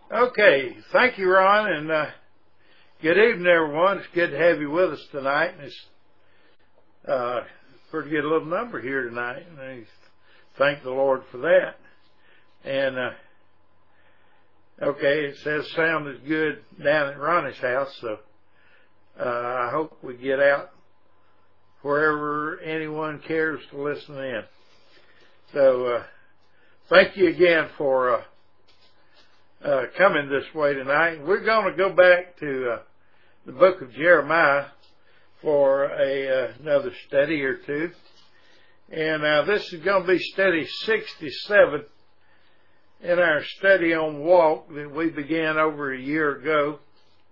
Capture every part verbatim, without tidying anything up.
Okay, thank you, Ron, and uh, good evening, everyone. It's good to have you with us tonight. And it's uh, pretty good little number here tonight, and I thank the Lord for that. And uh, okay, it says sound is good down at Ronnie's house, so uh, I hope we get out wherever anyone cares to listen in. So uh, thank you again for uh, uh, coming this way tonight. We're going to go back to uh, the book of Jeremiah for a uh, another study or two. And uh, this is going to be study sixty-seven in our study on walk that we began over a year ago.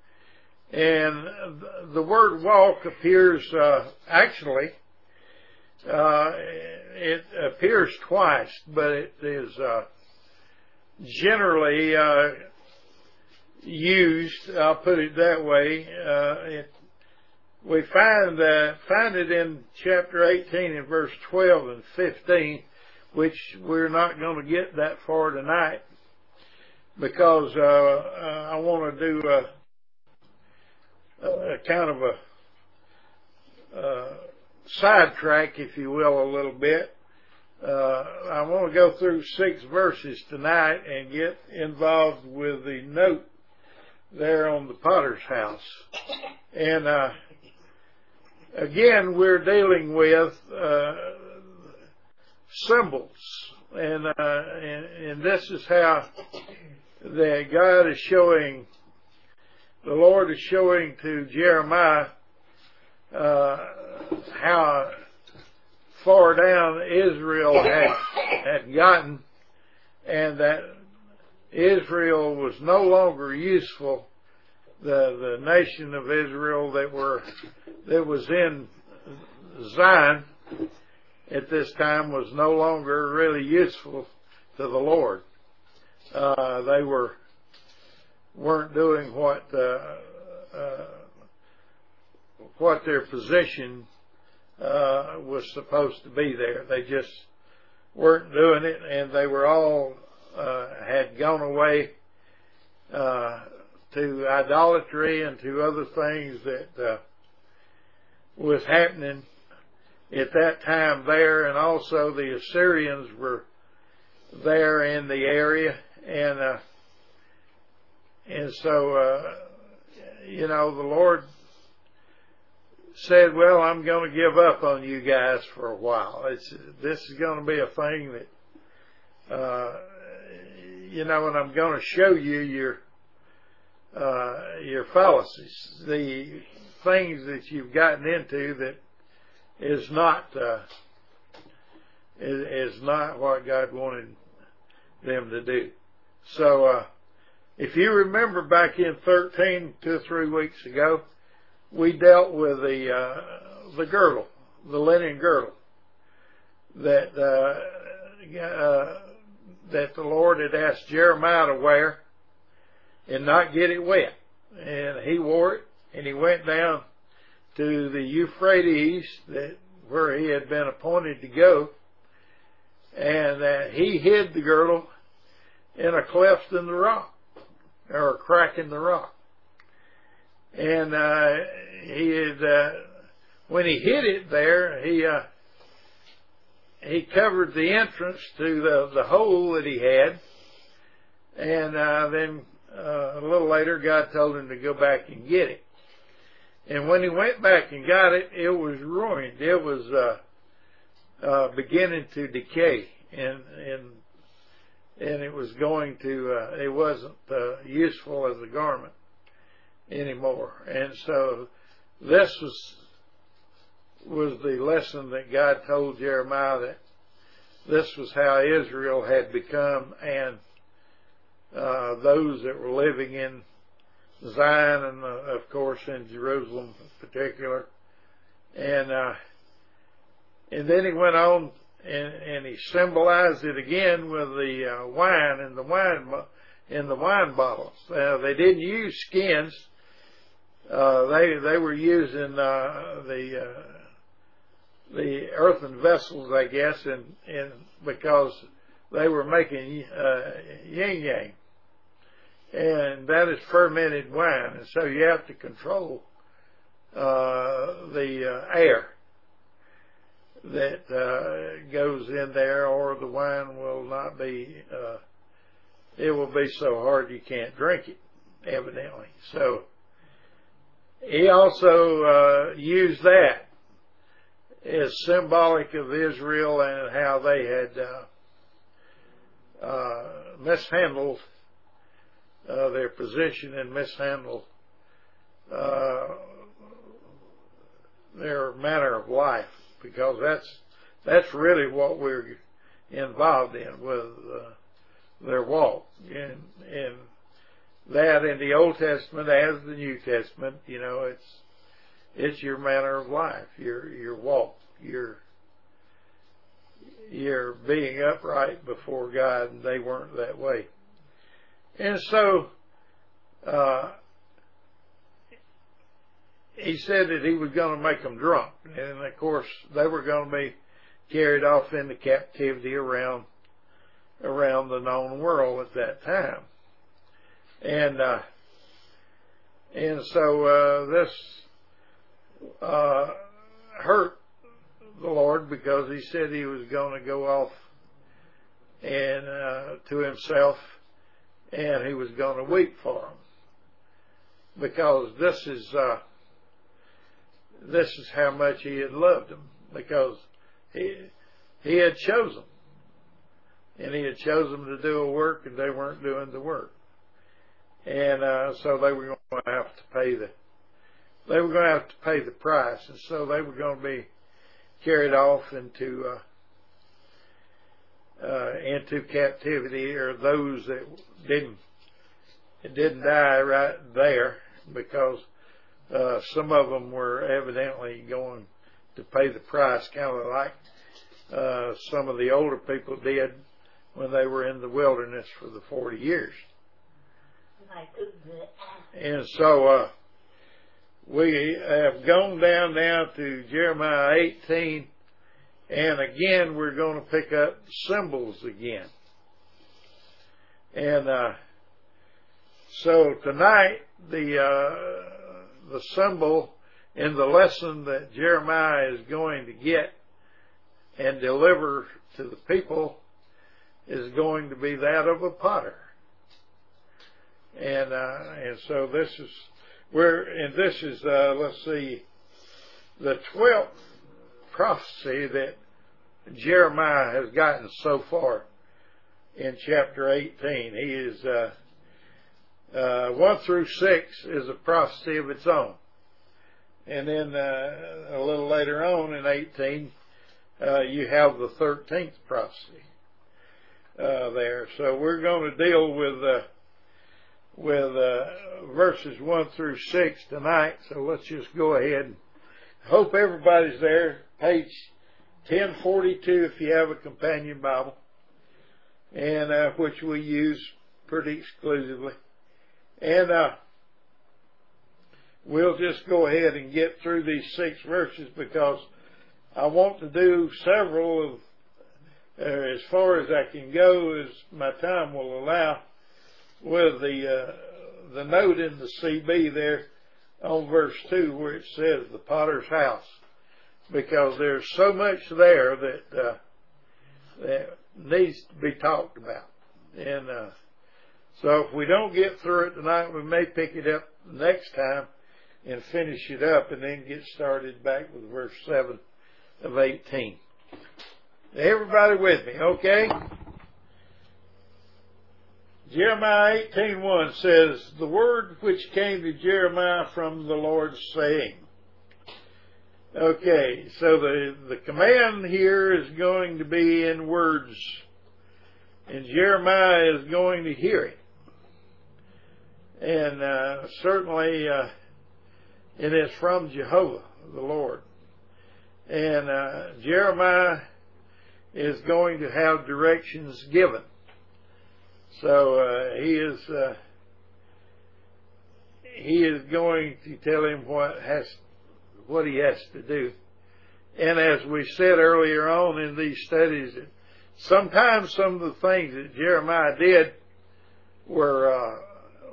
And the word walk appears, uh, actually, uh, it appears twice, but it is uh, generally uh, used, I'll put it that way. Uh, it, we find, uh, find it in chapter eighteen and verse twelve and fifteen, which we're not going to get that far tonight because uh, uh, I want to do a Uh, kind of a uh, sidetrack, if you will, a little bit. Uh, I want to go through six verses tonight and get involved with the note there on the potter's house. And uh, again, we're dealing with uh, symbols, and, uh, and and this is how that God is showing. The Lord is showing to Jeremiah uh, how far down Israel had, had gotten, and that Israel was no longer useful. The the nation of Israel that were that was in Zion at this time was no longer really useful to the Lord. Uh, they were. weren't doing what uh, uh, what their position uh, was supposed to be there. They just weren't doing it, and they were all uh, had gone away uh, to idolatry and to other things that uh, was happening at that time there, and also the Assyrians were there in the area, and uh, And so, uh, you know, the Lord said, well, I'm going to give up on you guys for a while. It's, this is going to be a thing that, uh, you know, and I'm going to show you your, uh, your fallacies, the things that you've gotten into that is not, uh, is, is not what God wanted them to do. So, uh, if you remember back in thirteen, two or three weeks ago, we dealt with the uh, the girdle, the linen girdle that uh, uh, that the Lord had asked Jeremiah to wear and not get it wet. And he wore it, and he went down to the Euphrates, that where he had been appointed to go, and uh, he hid the girdle in a cleft in the rock, or a crack in the rock. And uh, he had, uh, when he hid it there, he uh, he covered the entrance to the, the hole that he had. And uh, then uh, a little later, God told him to go back and get it. And when he went back and got it, it was ruined. It was uh, uh, beginning to decay, and and and it was going to, uh, it wasn't uh, useful as a garment anymore. And so this was was the lesson that God told Jeremiah, that this was how Israel had become, and uh, those that were living in Zion, and uh, of course in Jerusalem in particular. And uh, and then he went on, and, and he symbolized it again with the uh, wine and the wine in the wine bottles. Uh, they didn't use skins. Uh, they they were using uh, the uh, the earthen vessels, I guess, and and because they were making uh, yin yang, and that is fermented wine. And so you have to control uh, the uh, air that uh, goes in there, or the wine will not be, uh, it will be so hard you can't drink it, evidently. So he also uh, used that as symbolic of Israel and how they had uh, uh, mishandled uh, their position and mishandled uh, their manner of life, because that's that's really what we're involved in with uh, their walk, and and that in the Old Testament as the New Testament, you know, it's it's your manner of life, your your walk, your your being upright before God, and they weren't that way. And so uh, he said that he was going to make them drunk, and of course they were going to be carried off into captivity around around the known world at that time. And uh, and so uh, this uh, hurt the Lord, because he said he was going to go off and uh, to himself, and he was going to weep for them, because this is uh, this is how much he had loved them, because he he had chosen them, and he had chosen them to do a work, and they weren't doing the work. And uh, so they were going to have to pay the they were going to have to pay the price, and so they were going to be carried off into uh, uh, into captivity, or those that didn't didn't die right there, because uh, some of them were evidently going to pay the price, kind of like uh, some of the older people did when they were in the wilderness for the forty years. And so uh, we have gone down now to Jeremiah eighteen, and again we're going to pick up symbols again. And uh, so tonight the uh, the symbol in the lesson that Jeremiah is going to get and deliver to the people is going to be that of a potter. And uh, and so this is where, and this is uh, let's see, the twelfth prophecy that Jeremiah has gotten so far in chapter eighteen. He is uh, uh, one through six is a prophecy of its own, and then uh, a little later on in eighteen, uh, you have the thirteenth prophecy uh, there. So we're going to deal with. Uh, with uh, verses one through six tonight, so let's just go ahead. I hope everybody's there. Page ten forty-two if you have a companion Bible, and uh, which we use pretty exclusively. And uh, we'll just go ahead and get through these six verses, because I want to do several of, uh, as far as I can go, as my time will allow, with the uh, the note in the C B there on verse two, where it says the potter's house, because there's so much there that uh, that needs to be talked about. And uh, so if we don't get through it tonight, we may pick it up next time and finish it up, and then get started back with verse seven of eighteen. Everybody with me, okay? Jeremiah eighteen one says, the word which came to Jeremiah from the Lord, saying. Okay, so the, the command here is going to be in words, and Jeremiah is going to hear it. And uh, certainly uh, it is from Jehovah, the Lord. And uh, Jeremiah is going to have directions given. So uh, he is uh, he is going to tell him what has what he has to do. And as we said earlier on in these studies, sometimes some of the things that Jeremiah did were uh,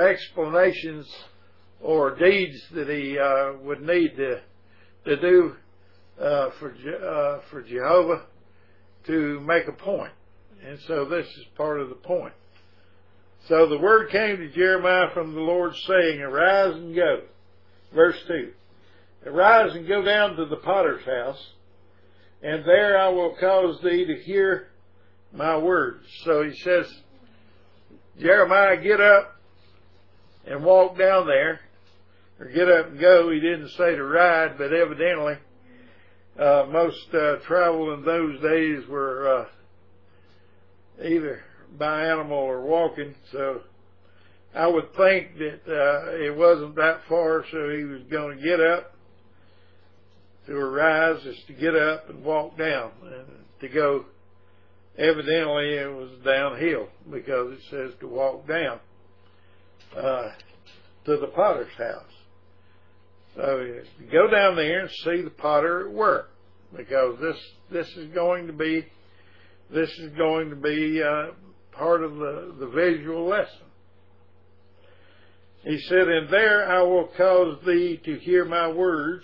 explanations or deeds that he uh, would need to to do uh, for uh, for Jehovah to make a point. And so this is part of the point. So the word came to Jeremiah from the Lord, saying, Arise and go. Verse two. Arise and go down to the potter's house, and there I will cause thee to hear my words. So he says, Jeremiah, get up and walk down there, or get up and go. He didn't say to ride, but evidently uh, most uh, travel in those days were uh, either by animal or walking. So I would think that uh, it wasn't that far, so he was going to get up. To arise is to get up and walk down, and to go, evidently it was downhill, because it says to walk down uh, to the potter's house. So you go down there and see the potter at work, because this this is going to be this is going to be uh, part of the, the visual lesson. He said, and there I will cause thee to hear my words.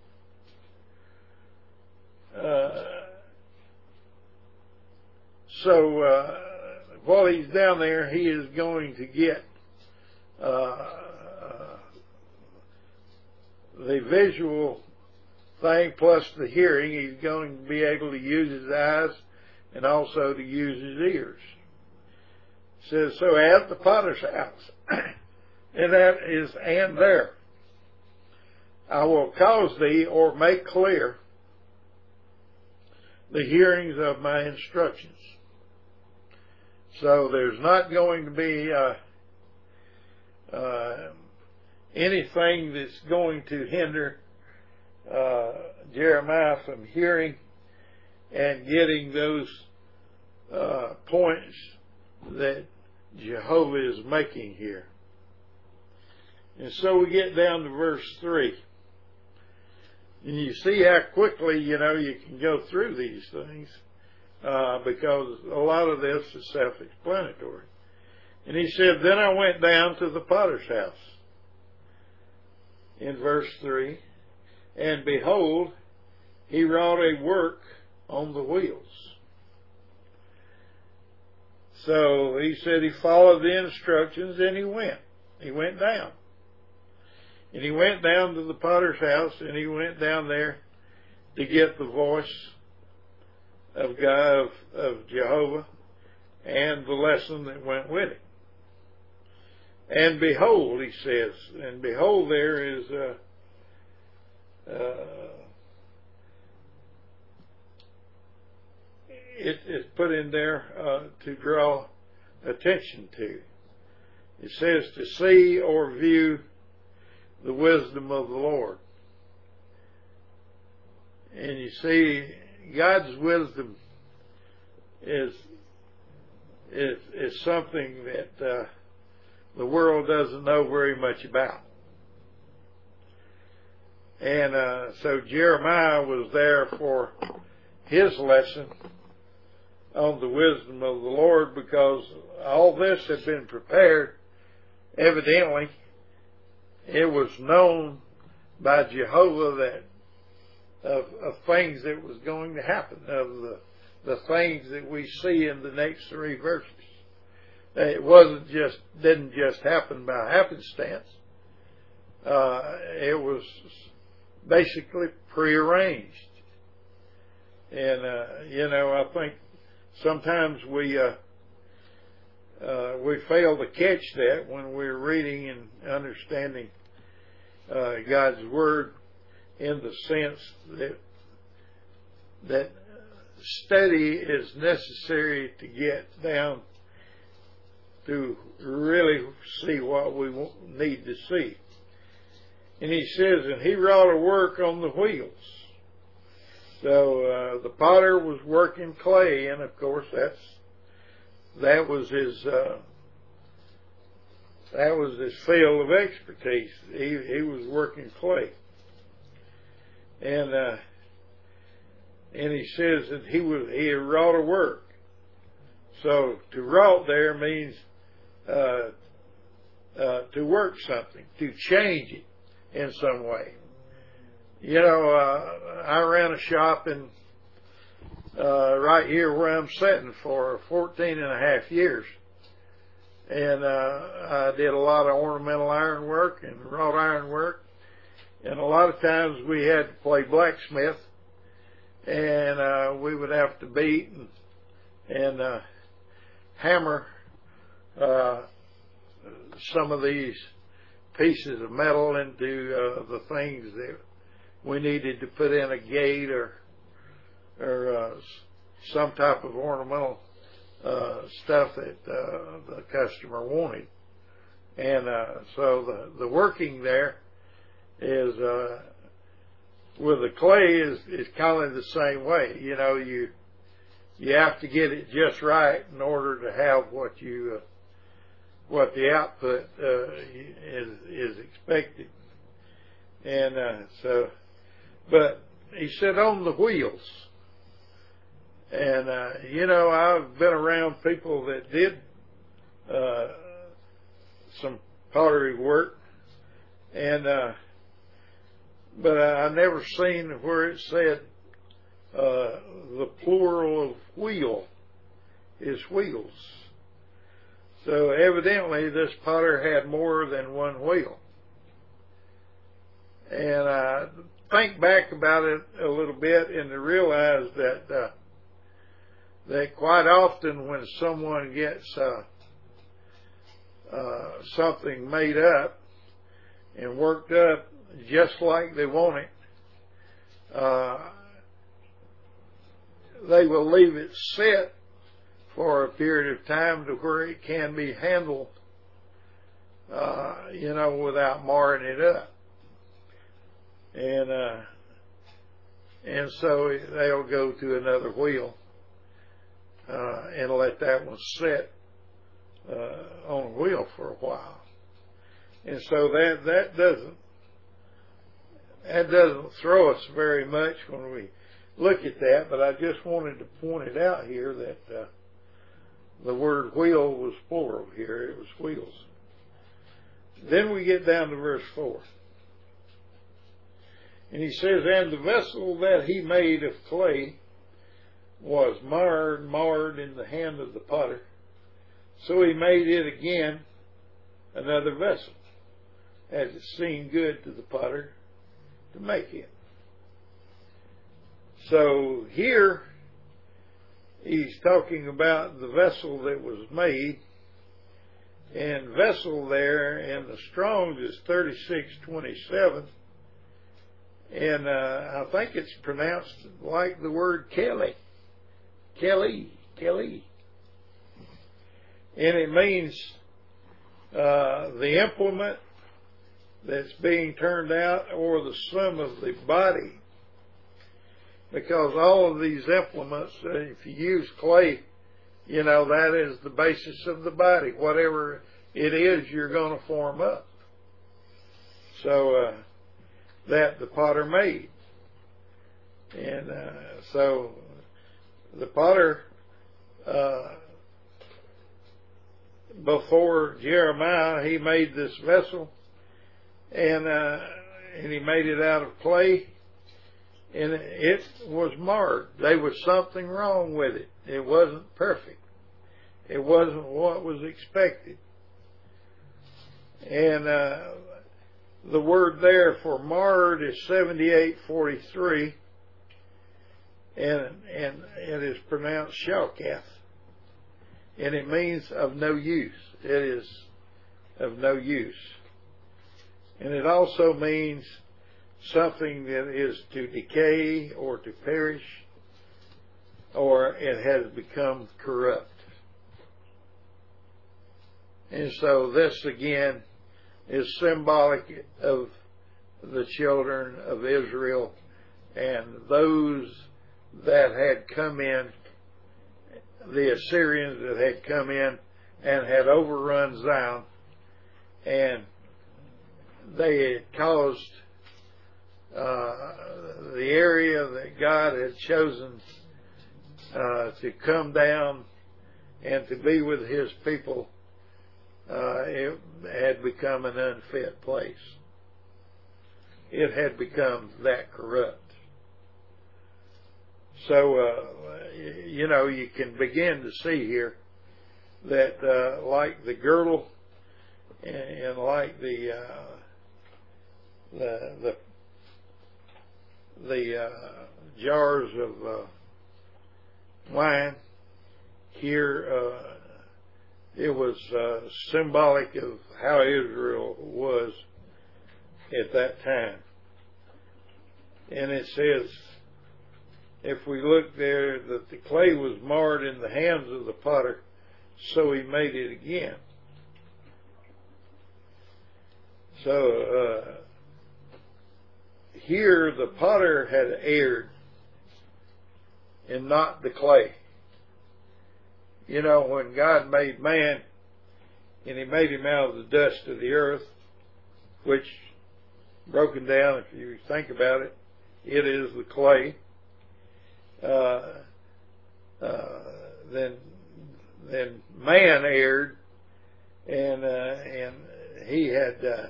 Uh, so uh, while he's down there, he is going to get uh, the visual thing plus the hearing. He's going to be able to use his eyes and also to use his ears. It says, so at the potter's house, and that is, and there, I will cause thee, or make clear, the hearings of my instructions. So there's not going to be uh, uh, anything that's going to hinder uh, Jeremiah from hearing and getting those uh, points that Jehovah is making here. And so we get down to verse three. And you see how quickly, you know, you can go through these things, uh, because a lot of this is self-explanatory. And he said, then I went down to the potter's house. In verse three, and behold, he wrought a work on the wheels. So he said he followed the instructions, and he went. He went down. And he went down to the potter's house, and he went down there to get the voice of God, of, of Jehovah, and the lesson that went with it. And behold, he says, and behold, there is a, uh, it is put in there uh, to draw attention to. It says to see or view the wisdom of the Lord. And you see, God's wisdom is is is something that uh, the world doesn't know very much about. And uh, so Jeremiah was there for his lesson on the wisdom of the Lord, because all this had been prepared. Evidently, it was known by Jehovah that of, of things that was going to happen, of the the things that we see in the next three verses. It wasn't just didn't just happen by happenstance. Uh, it was basically prearranged. And uh, you know, I think sometimes we uh, uh, we fail to catch that when we're reading and understanding uh, God's Word, in the sense that that study is necessary to get down to really see what we need to see. And he says, and he wrought a work on the wheels. So uh, the potter was working clay, and of course that's that was his uh, that was his field of expertise. He he was working clay, and uh, and he says that he was he had wrought a work. So to wrought there means uh, uh, to work something, to change it in some way. You know, uh, I ran a shop in uh, right here where I'm sitting for fourteen and a half years. And uh, I did a lot of ornamental ironwork and wrought ironwork. And a lot of times we had to play blacksmith. And uh, we would have to beat and, and uh, hammer uh, some of these pieces of metal into uh, the things that we needed to put in a gate or or uh, some type of ornamental uh, stuff that uh, the customer wanted. And uh, so the the working there is uh, with the clay is is kind of the same way. You know, you you have to get it just right in order to have what you uh, what the output uh, is is expected. And uh, so, but he said on the wheels. And, uh, you know, I've been around people that did uh, some pottery work, and uh, but I never seen where it said uh, the plural of wheel is wheels. So evidently this potter had more than one wheel. And I think back about it a little bit and to realize that uh, that quite often when someone gets uh, uh, something made up and worked up just like they want it, uh, they will leave it set for a period of time to where it can be handled, uh, you know, without marring it up. And uh, and so they'll go to another wheel. Uh, and let that one sit uh, on a wheel for a while, and so that that doesn't that doesn't throw us very much when we look at that. But I just wanted to point it out here that uh, the word wheel was plural here; it was wheels. Then we get down to verse four, and he says, "And the vessel that he made of clay was marred, marred in the hand of the potter. So he made it again another vessel, as it seemed good to the potter to make it." So here he's talking about the vessel that was made, and vessel there in the Strong's is thirty-six twenty-seven, and uh, I think it's pronounced like the word Kelly. Kelly, Kelly. And it means uh, the implement that's being turned out or the sum of the body. Because all of these implements, uh, if you use clay, you know, that is the basis of the body. Whatever it is, you're going to form up. So uh, that the potter made. And uh, so the potter, uh, before Jeremiah, he made this vessel, and uh, and he made it out of clay, and it was marred. There was something wrong with it. It wasn't perfect. It wasn't what was expected. And uh, the word there for marred is seventy-eight forty-three. And, and it is pronounced shalkath, and it means of no use. It is of no use. And it also means something that is to decay or to perish, or it has become corrupt. And so this again is symbolic of the children of Israel and those that had come in, the Assyrians that had come in and had overrun Zion, and they had caused uh, the area that God had chosen uh, to come down and to be with His people uh, it had become an unfit place. It had become that corrupt. So, uh, you know, you can begin to see here that, uh, like the girdle and, and like the, uh, the, the, the, uh, jars of, uh, wine, here, uh, it was, uh, symbolic of how Israel was at that time. And it says, if we look there, that the clay was marred in the hands of the potter, so he made it again. So, uh, here the potter had erred and not the clay. You know, when God made man and he made him out of the dust of the earth, which, broken down, if you think about it, it is the clay, uh, uh, then then man erred, and uh, and he had uh,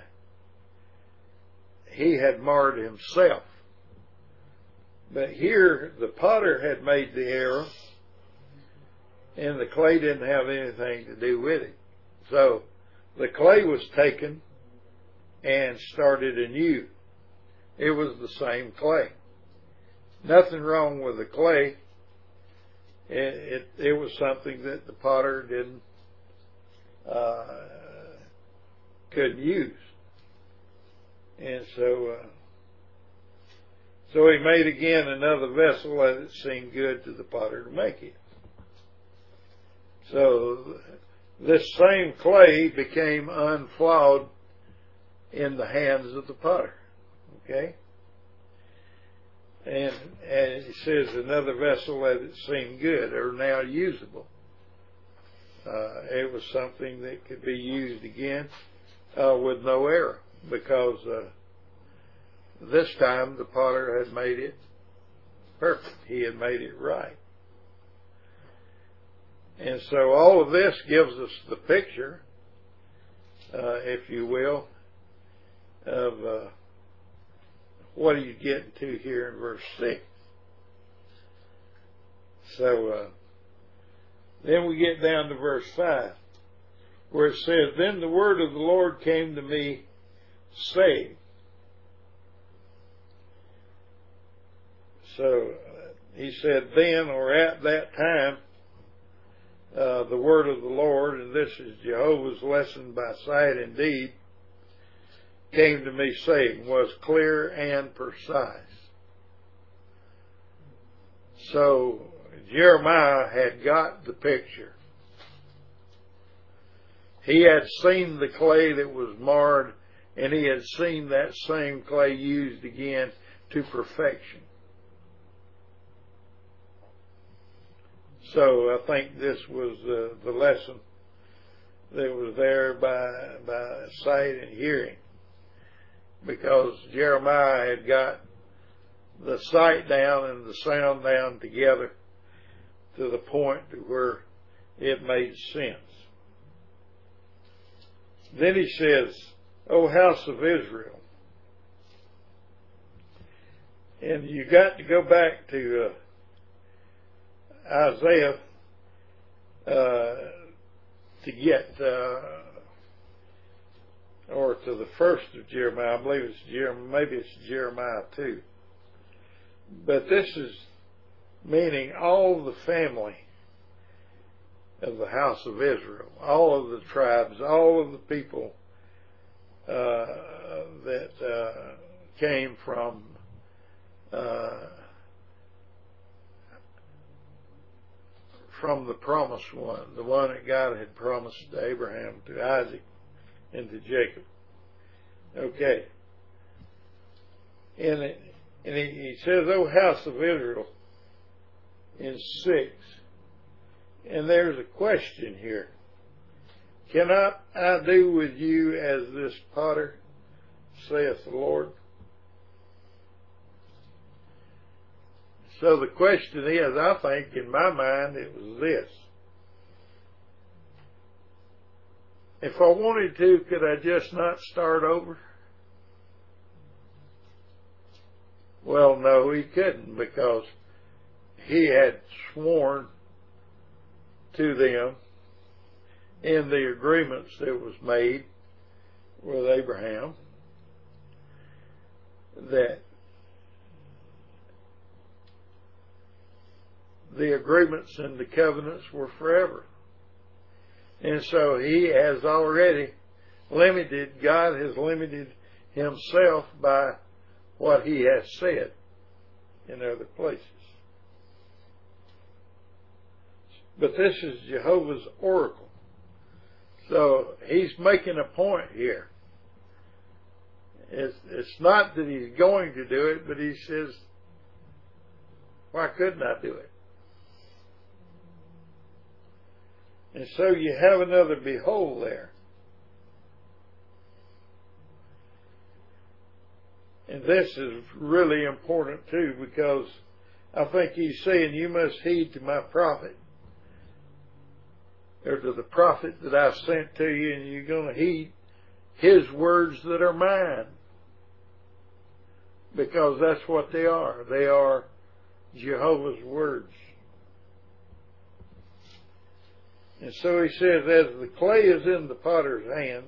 he had marred himself. But here the potter had made the error, and the clay didn't have anything to do with it. So the clay was taken and started anew. It was the same clay. Nothing wrong with the clay. It, it, it was something that the potter didn't, uh, couldn't use. And so, uh, so he made again another vessel as it seemed good to the potter to make it. So this same clay became unflawed in the hands of the potter. Okay? And, and it says another vessel as it seemed good, or now usable. Uh, it was something that could be used again uh, with no error, because uh, this time the potter had made it perfect. He had made it right. And so all of this gives us the picture, uh, if you will, of uh, what are you getting to here in verse six. So uh, then we get down to verse five, where it says, "Then the word of the Lord came to me, saying." So uh, he said then, or at that time, uh, the word of the Lord, and this is Jehovah's lesson by sight and deed, came to me, saying, was clear and precise. So Jeremiah had got the picture. He had seen the clay that was marred, and he had seen that same clay used again to perfection. So I think this was uh, the lesson that was there by by sight and hearing, because Jeremiah had got the sight down and the sound down together to the point to where it made sense. Then he says, "O house of Israel," and you got to go back to uh, Isaiah uh, to get, uh, or to the first of Jeremiah. I believe it's Jeremiah, maybe it's Jeremiah two. But this is meaning all the family of the house of Israel, all of the tribes, all of the people uh, that uh, came from uh, from the promised one, the one that God had promised to Abraham, to Isaac, and to Jacob. Okay. And, it, and he, he says, "O house of Israel," in six. And there's a question here. "Cannot I do with you as this potter, saith the Lord?" So the question is, I think in my mind it was this: If I wanted to, could I just not start over? Well, no, he couldn't, because he had sworn to them in the agreements that was made with Abraham that the agreements and the covenants were forever. And so he has already limited, God has limited himself by what he has said in other places. But this is Jehovah's oracle. So he's making a point here. It's, it's not that he's going to do it, but he says, why couldn't I do it? And so you have another behold there. And this is really important too, because I think he's saying, you must heed to my prophet, or to the prophet that I sent to you, and you're going to heed his words that are mine. Because that's what they are. They are Jehovah's words. And so he says, as the clay is in the potter's hand,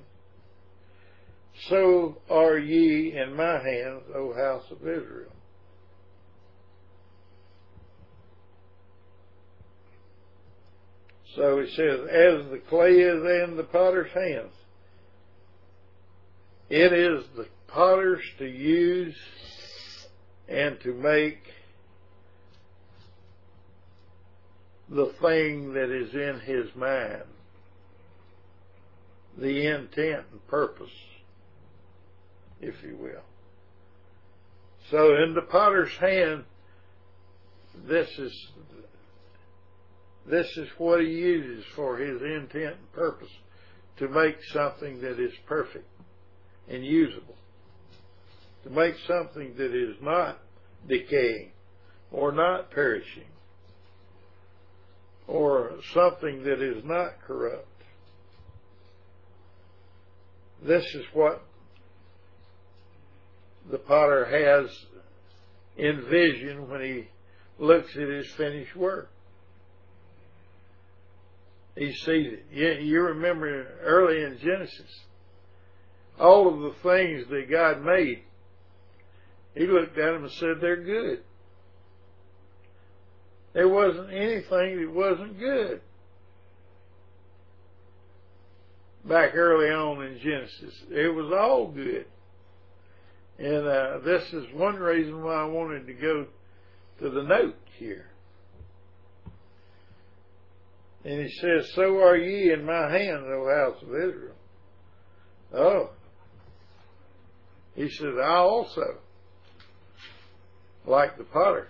so are ye in my hands, O house of Israel. So he says, as the clay is in the potter's hands, it is the potter's to use and to make the thing that is in his mind, the intent and purpose, if you will. So in the potter's hand, this is this is what he uses for his intent and purpose, to make something that is perfect and usable, to make something that is not decaying or not perishing, or something that is not corrupt. This is what the potter has in vision when he looks at his finished work. He sees it. You, you remember early in Genesis, all of the things that God made, he looked at them and said they're good. There wasn't anything that wasn't good back early on in Genesis. It was all good. And uh, this is one reason why I wanted to go to the note here. And he says, so are ye in my hand, O house of Israel. Oh. He says, I also, like the potter,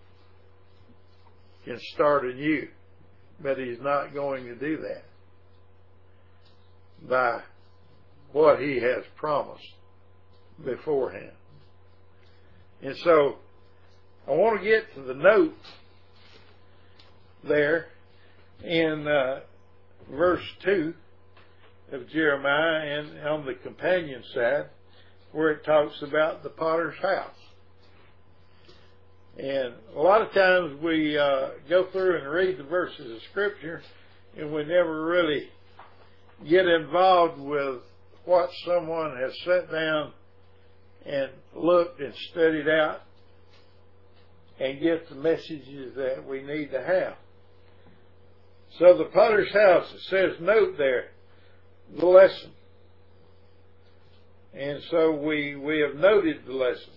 can start anew. But he's not going to do that by what he has promised beforehand. And so I want to get to the note there in uh, verse two of Jeremiah, and on the companion side, where it talks about the potter's house. And a lot of times we uh, go through and read the verses of Scripture, and we never really get involved with what someone has sat down and looked and studied out and get the messages that we need to have. So the potter's house, it says, note there, the lesson. And so we, we have noted the lesson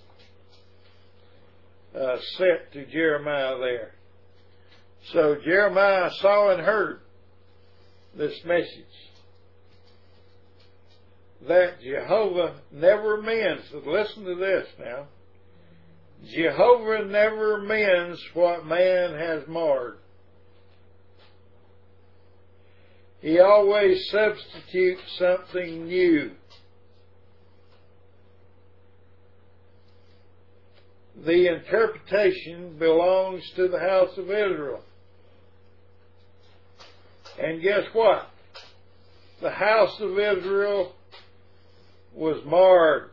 uh, set to Jeremiah there. So Jeremiah saw and heard this message that Jehovah never mends. So listen to this now. Jehovah never mends what man has marred. He always substitutes something new. The interpretation belongs to the house of Israel. And guess what? the house of Israel was marred.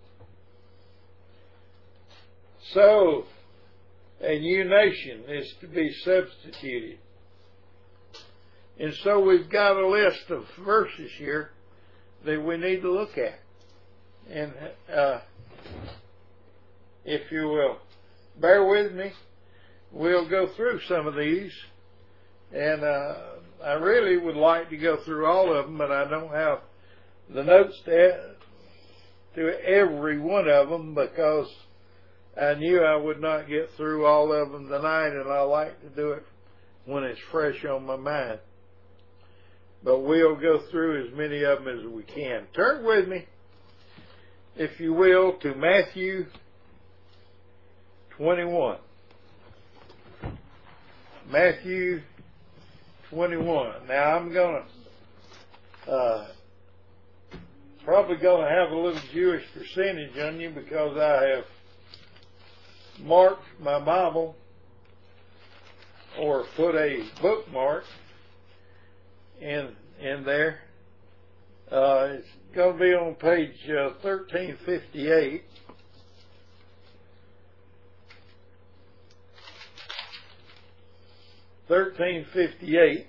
So, a new nation is to be substituted. And so we've got a list of verses here that we need to look at. And uh, if you will bear with me, we'll go through some of these. And uh, I really would like to go through all of them, but I don't have the notes to, to every one of them because I knew I would not get through all of them tonight, and I like to do it when it's fresh on my mind. But we'll go through as many of them as we can. Turn with me, if you will, to Matthew twenty-one. Matthew twenty-one. Now I'm going to, uh, probably going to have a little Jewish percentage on you because I have marked my Bible or put a bookmark in in there. Uh, it's going to be on page uh, thirteen fifty-eight. thirteen fifty-eight.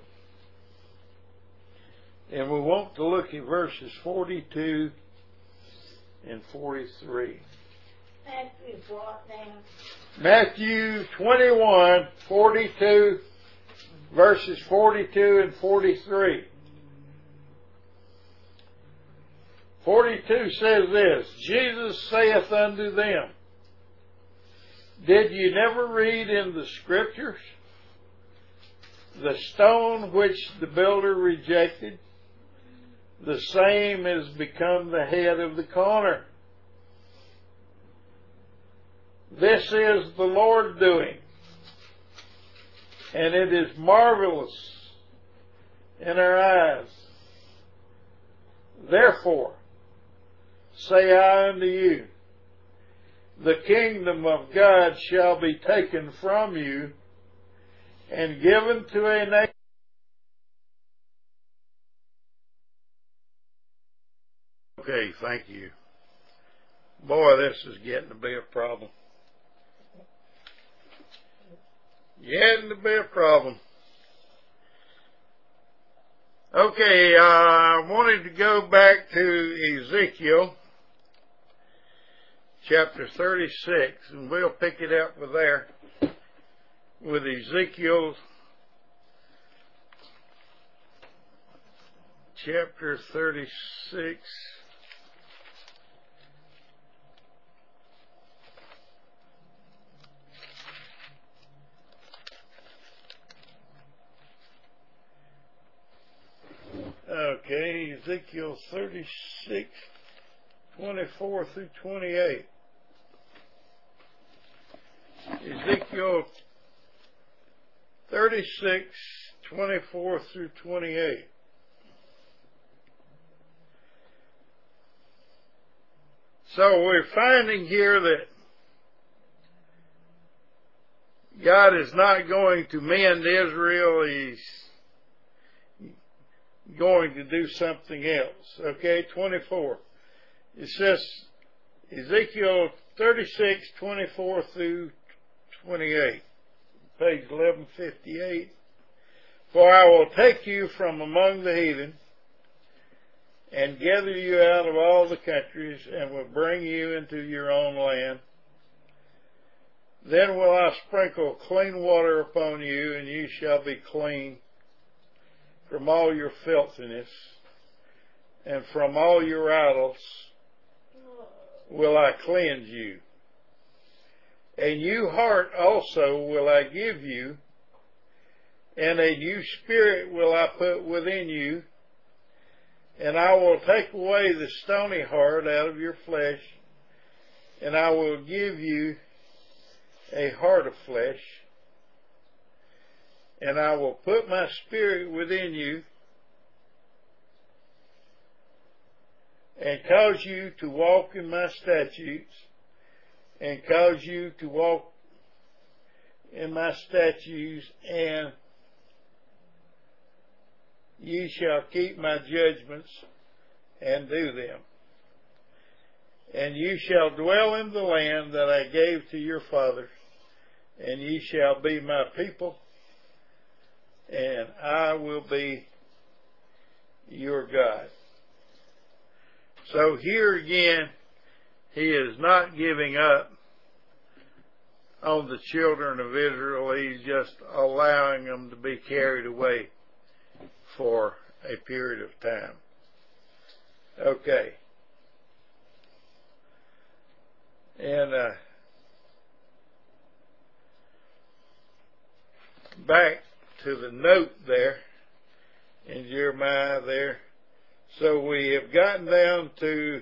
And we want to look at verses forty-two and forty-three. Matthew what now? Matthew twenty-one, forty-two, verses forty-two and forty-three. forty-two says this, Jesus saith unto them, Did ye never read in the Scriptures, the stone which the builder rejected, the same is become the head of the corner? This is the Lord doing, and it is marvelous in our eyes. Therefore, say I unto you, the kingdom of God shall be taken from you and given to a nation. Okay, thank you. Boy, this is getting to be a problem. Getting to be a problem. Okay, uh, I wanted to go back to Ezekiel chapter thirty-six, and we'll pick it up with there, with Ezekiel chapter thirty-six. Okay, Ezekiel thirty-six, twenty-four through twenty-eight. Ezekiel thirty-six, twenty-four through twenty-eight. So we're finding here that God is not going to mend Israel. He's going to do something else. Okay, twenty-four. It says, Ezekiel thirty-six, twenty-four through twenty-eight. Page eleven fifty-eight. For I will take you from among the heathen, and gather you out of all the countries, and will bring you into your own land. Then will I sprinkle clean water upon you, and you shall be clean from all your filthiness, and from all your idols will I cleanse you. A new heart also will I give you, and a new spirit will I put within you, and I will take away the stony heart out of your flesh, and I will give you a heart of flesh, and I will put my spirit within you, and cause you to walk in my statutes, and cause you to walk in my statutes, and ye shall keep my judgments and do them. And ye shall dwell in the land that I gave to your fathers, and ye shall be my people, and I will be your God. So here again, he is not giving up on the children of Israel. He's just allowing them to be carried away for a period of time. Okay. And uh, back to the note there in Jeremiah there. So we have gotten down to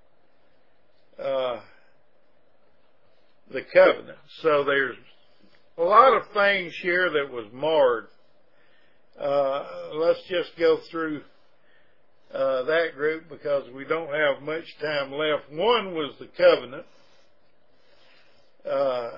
uh, the covenant. So there's a lot of things here that was marred. Uh, let's just go through uh, that group because we don't have much time left. One was the covenant. Uh,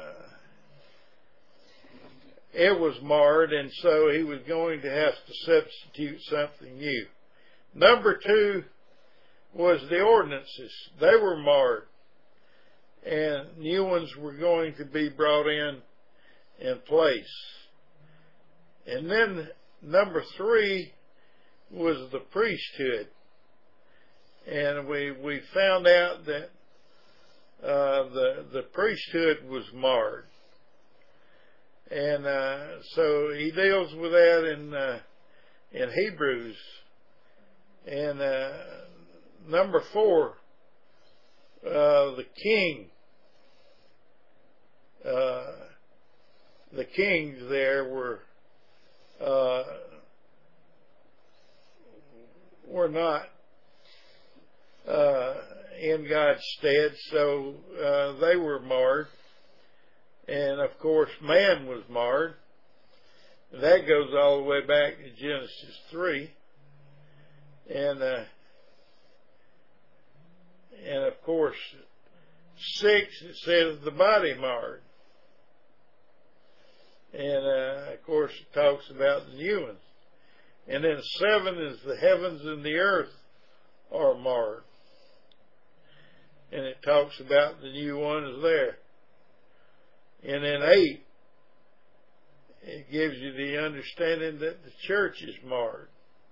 it was marred, and so he was going to have to substitute something new. Number two was the ordinances. They were marred, and new ones were going to be brought in in place. And then number three was the priesthood. And we, we found out that uh, the, the priesthood was marred. And uh, so he deals with that in, uh, in Hebrews. And uh, number four, uh, the king. Uh, the kings there were uh, were not uh, in God's stead, so uh, they were marred. And of course, man was marred. That goes all the way back to Genesis three. And uh, and of course, six it says the body marred. And uh, of course, it talks about the new ones. And then seven is the heavens and the earth are marred. And it talks about the new ones there. And then eight, it gives you the understanding that the church is marred.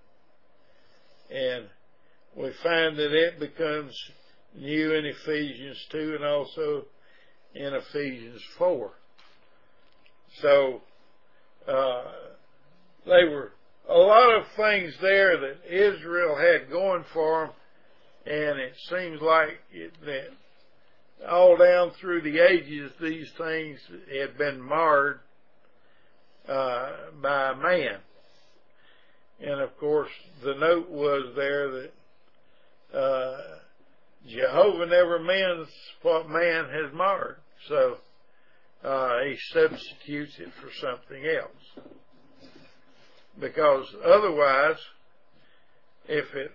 And we find that it becomes new in Ephesians two and also in Ephesians four. So, uh, they were a lot of things there that Israel had going for them, and it seems like it, that all down through the ages, these things had been marred uh, by man. And of course, the note was there that uh, Jehovah never mends what man has marred. So uh, he substitutes it for something else. Because otherwise, if it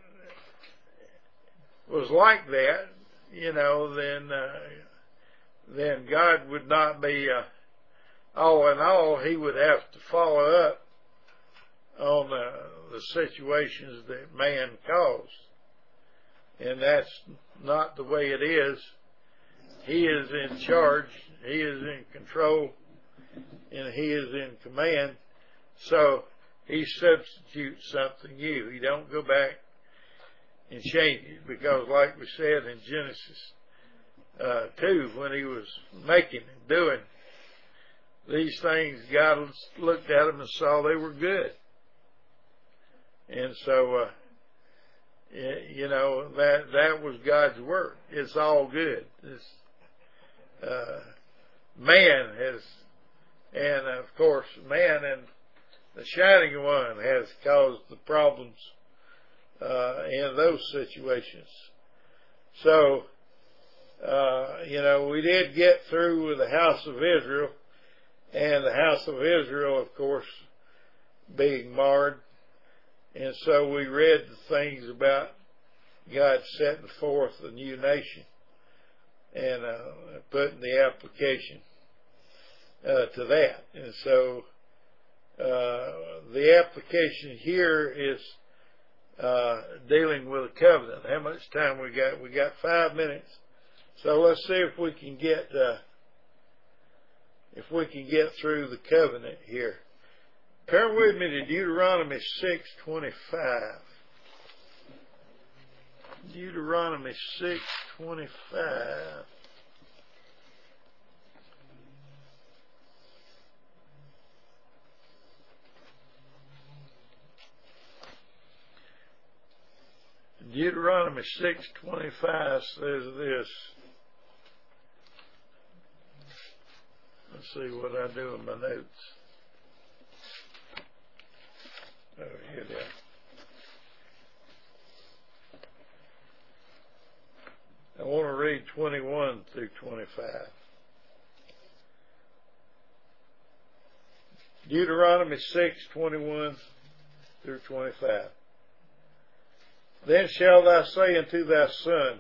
was like that, you know, then uh, then God would not be uh, all in all. He would have to follow up on uh, the situations that man caused. And that's not the way it is. He is in charge. He is in control. And he is in command. So he substitutes something new. He don't go back and change it. Because like we said in Genesis uh, two, when he was making and doing these things, God looked at them and saw they were good. And so, uh, you know, that that was God's work. It's all good. It's, uh, man has, and of course, man and the Shining One has caused the problems uh, in those situations. So, uh, you know, we did get through with the house of Israel, and the house of Israel, of course, being marred. And so we read the things about God setting forth a new nation and uh, putting the application uh, to that. And so uh, the application here is uh, dealing with a covenant. How much time we got? We got five minutes. So let's see if we can get uh, if we can get through the covenant here. Turn with me to Deuteronomy six twenty-five. Deuteronomy six twenty-five. Deuteronomy six twenty-five says this. Let's see what I do in my notes. Oh, here they are. I want to read twenty-one through twenty-five. Deuteronomy six twenty-one through twenty-five. Then shalt thou say unto thy son,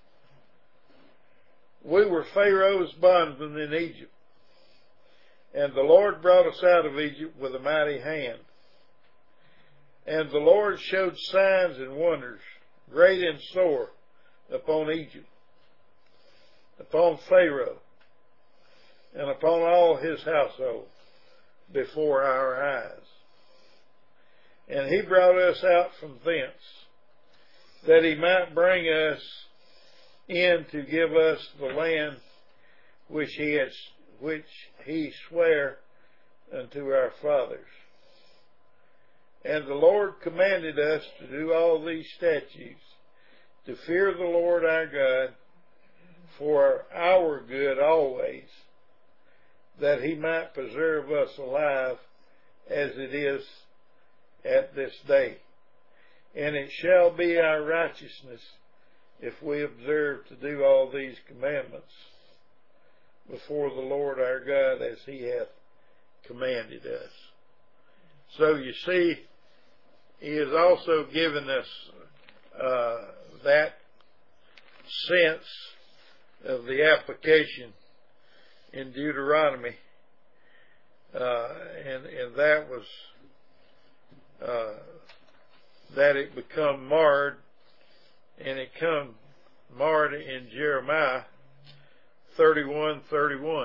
we were Pharaoh's bondmen in Egypt, and the Lord brought us out of Egypt with a mighty hand. And the Lord showed signs and wonders, great and sore, upon Egypt, upon Pharaoh, and upon all his household, before our eyes. And he brought us out from thence, that he might bring us in to give us the land which he has, which he sware unto our fathers. And the Lord commanded us to do all these statutes, to fear the Lord our God for our good always, that he might preserve us alive as it is at this day. And it shall be our righteousness if we observe to do all these commandments before the Lord our God as he hath commanded us. So you see, he has also given us uh, that sense of the application in Deuteronomy, uh, and, and that was uh, that it become marred, and it come marred in Jeremiah thirty-one thirty-one.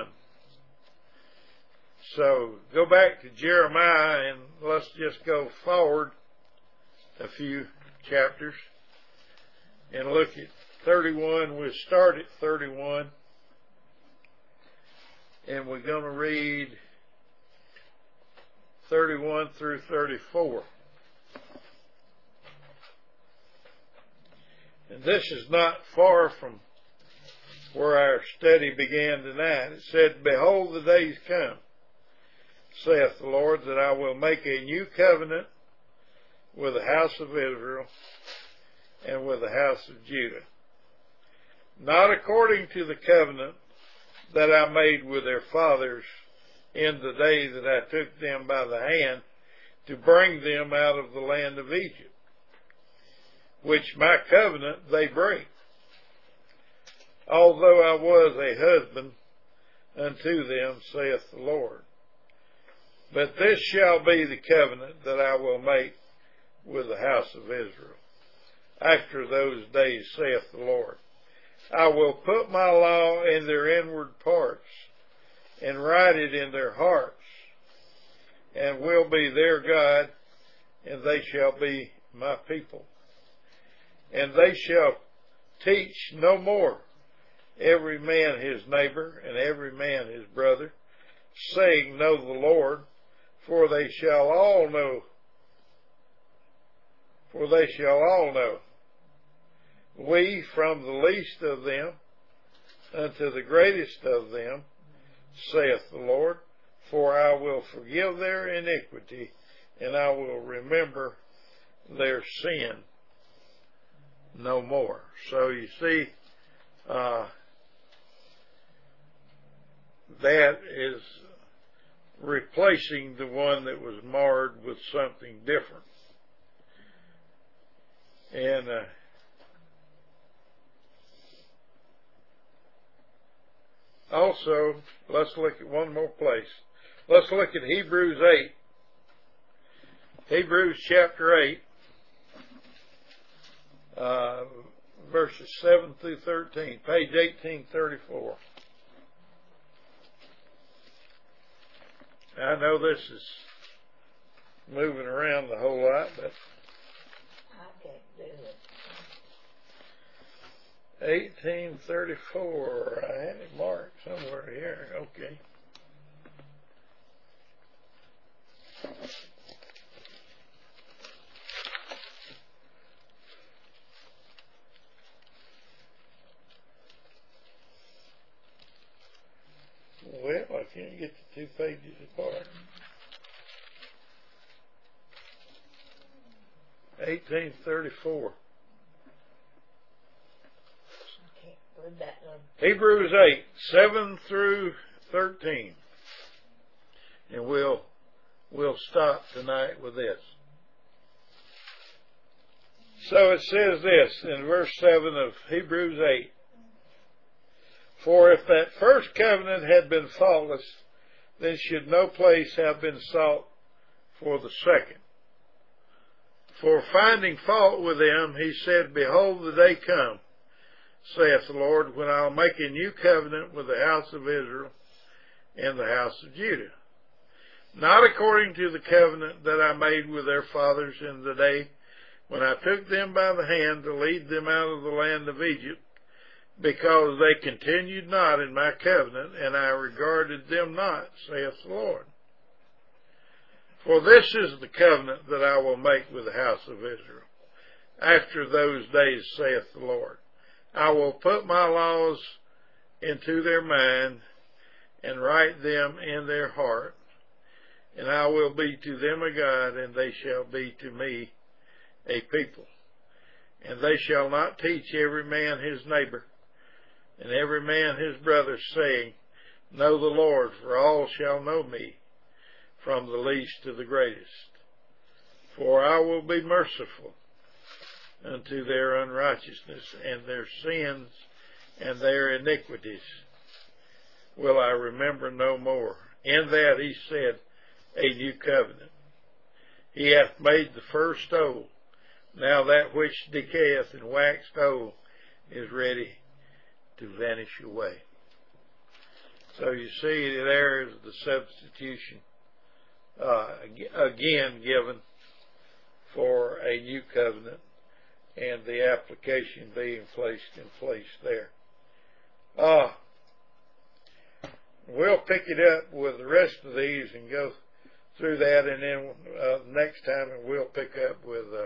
So go back to Jeremiah and let's just go forward a few chapters and look at thirty-one. We'll start at thirty-one, and we're going to read thirty-one through thirty-four. And this is not far from where our study began tonight. It said, behold, the days come, saith the Lord, that I will make a new covenant with the house of Israel and with the house of Judah, not according to the covenant that I made with their fathers in the day that I took them by the hand to bring them out of the land of Egypt, which my covenant they break, although I was a husband unto them, saith the Lord. But this shall be the covenant that I will make with the house of Israel after those days, saith the Lord. I will put my law in their inward parts, and write it in their hearts, and will be their God, and they shall be my people. And they shall teach no more every man his neighbor, and every man his brother, saying, know the Lord, for they shall all know, for they shall all know, we from the least of them unto the greatest of them, saith the Lord, for I will forgive their iniquity, and I will remember their sin no more. So you see, uh, that is replacing the one that was marred with something different. And uh, also, let's look at one more place. Let's look at Hebrews eight Hebrews chapter eight, uh, verses seven through thirteen, page eighteen thirty-four. I know this is moving around a whole lot, but I can't do it. eighteen thirty-four, I had it marked somewhere here. Okay. Well, I can't get the two pages apart. eighteen thirty-four. I can't read that one. Hebrews eight, seven through thirteen. And we'll, we'll stop tonight with this. So it says this in verse seven of Hebrews eight. For if that first covenant had been faultless, then should no place have been sought for the second. For finding fault with them, he said, Behold, the day come, saith the Lord, when I'll make a new covenant with the house of Israel and the house of Judah. Not according to the covenant that I made with their fathers in the day when I took them by the hand to lead them out of the land of Egypt, because they continued not in my covenant, and I regarded them not, saith the Lord. For this is the covenant that I will make with the house of Israel. After those days, saith the Lord, I will put my laws into their mind, and write them in their heart, and I will be to them a God, and they shall be to me a people. And they shall not teach every man his neighbor, and every man his brother, saying, Know the Lord, for all shall know me, from the least to the greatest. For I will be merciful unto their unrighteousness, and their sins and their iniquities will I remember no more. In that he said, a new covenant. He hath made the first old. Now that which decayeth and waxed old is ready to vanish away. So you see, there is the substitution uh, again given for a new covenant, and the application being placed in place there. Uh, we'll pick it up with the rest of these and go through that, and then uh, next time we'll pick up with uh,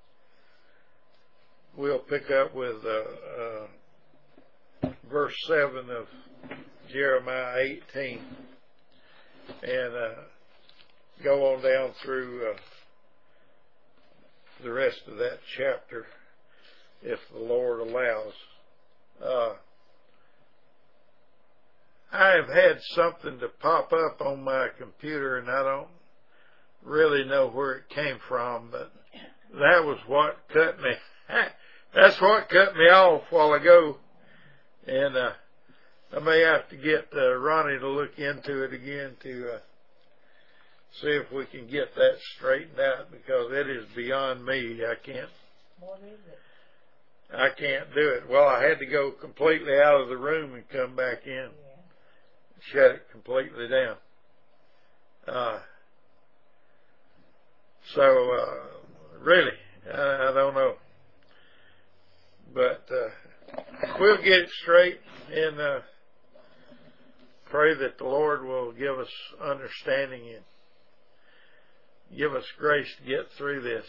we'll pick up with uh, uh, verse seven of Jeremiah eighteen, and uh, go on down through uh, the rest of that chapter, if the Lord allows. Uh, I have had something to pop up on my computer, and I don't really know where it came from, but that was what cut me. That's what cut me off a while ago. And uh, I may have to get uh, Ronnie to look into it again to uh, see if we can get that straightened out, because it is beyond me. I can't. What is it? I can't do it. Well, I had to go completely out of the room and come back in, Yeah. shut it completely down. Uh, so uh, really, I, I don't know, but uh, we'll get it straight, and uh, pray that the Lord will give us understanding and give us grace to get through this.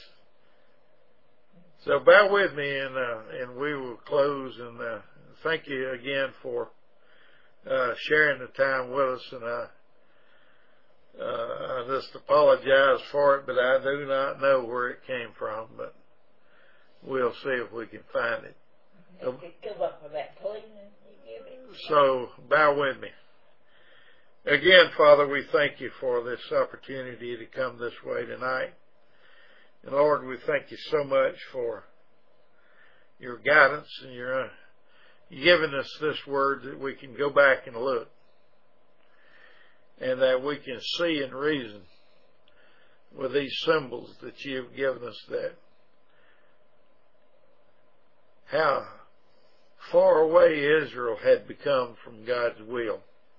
So bear with me, and uh, and we will close. And uh, thank you again for uh, sharing the time with us. And I, uh, I just apologize for it, but I do not know where it came from. But we'll see if we can find it. You could come up with that cleaning you give it. So bear with me. Again, Father, we thank you for this opportunity to come this way tonight. And Lord, we thank you so much for your guidance and your uh, giving us this word that we can go back and look, and that we can see and reason with these symbols that you've given us, that how far away Israel had become from God's will.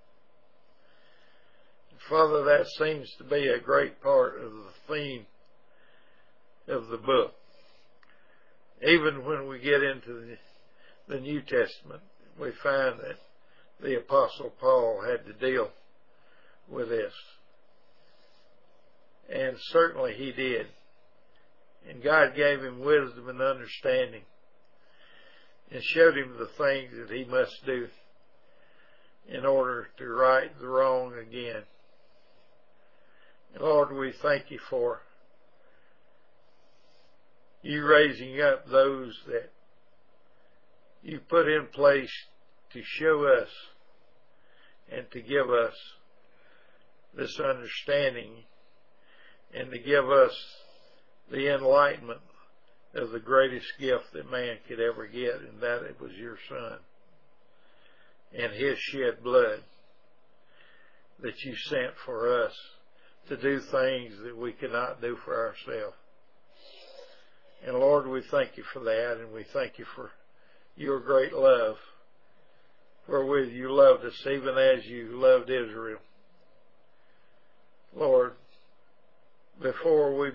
Father, that seems to be a great part of the theme of the book. Even when we get into the, the New Testament, we find that the Apostle Paul had to deal with this. And certainly he did. And God gave him wisdom and understanding and showed him the things that he must do in order to right the wrong again. And Lord, we thank you for you raising up those that you put in place to show us and to give us this understanding and to give us the enlightenment of the greatest gift that man could ever get, and that it was your Son and his shed blood that you sent for us to do things that we cannot do for ourselves. And Lord, we thank you for that, and we thank you for your great love, wherewith you loved us even as you loved Israel. Lord, before we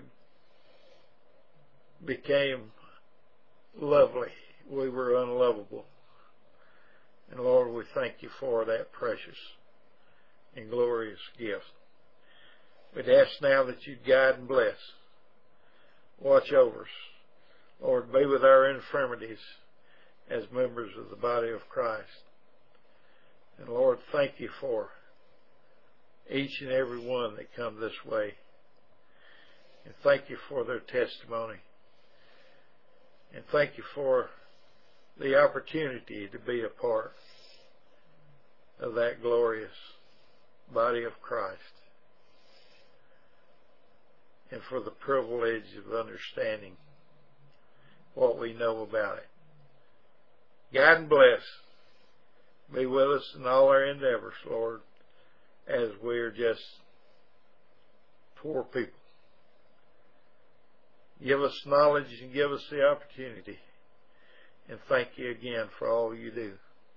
became lovely, we were unlovable. And Lord, we thank you for that precious and glorious gift. We'd ask now that you'd guide and bless. Watch over us. Lord, be with our infirmities as members of the body of Christ. And Lord, thank you for each and every one that come this way. And thank you for their testimony. And thank you for the opportunity to be a part of that glorious body of Christ. And for the privilege of understanding what we know about it. Guide and bless. Be with us in all our endeavors, Lord, as we're just poor people. Give us knowledge and give us the opportunity. And thank you again for all you do.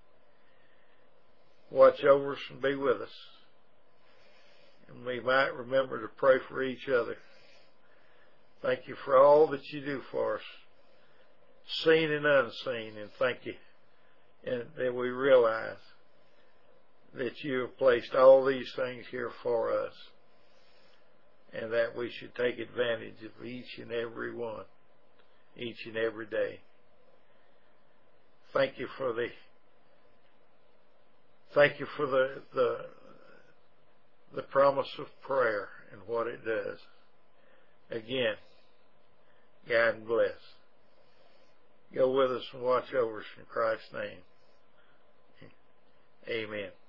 Watch over us and be with us. And we might remember to pray for each other. Thank you for all that you do for us, seen and unseen. And thank you and that we realize that you have placed all these things here for us, and that we should take advantage of each and every one, each and every day. Thank you for the, thank you for the, the, the promise of prayer and what it does. Again, guide and bless. Go with us and watch over us in Christ's name. Amen.